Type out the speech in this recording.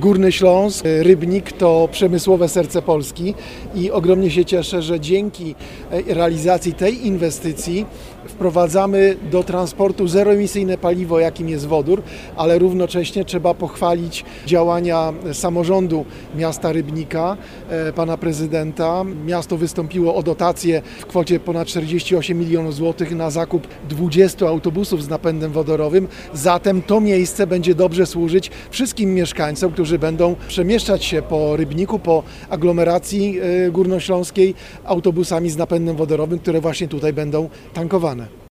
Górny Śląsk, Rybnik to przemysłowe serce Polski i ogromnie się cieszę, że dzięki realizacji tej inwestycji wprowadzamy do transportu zeroemisyjne paliwo, jakim jest wodór, ale równocześnie trzeba pochwalić działania samorządu miasta Rybnika, pana prezydenta. Miasto wystąpiło o dotację w kwocie ponad 48 milionów złotych na zakup 20 autobusów z napędem wodorowym. Zatem to miejsce będzie dobrze służyć wszystkim mieszkańcom, którzy będą przemieszczać się po Rybniku, po aglomeracji górnośląskiej autobusami z napędem wodorowym, które właśnie tutaj będą tankowane.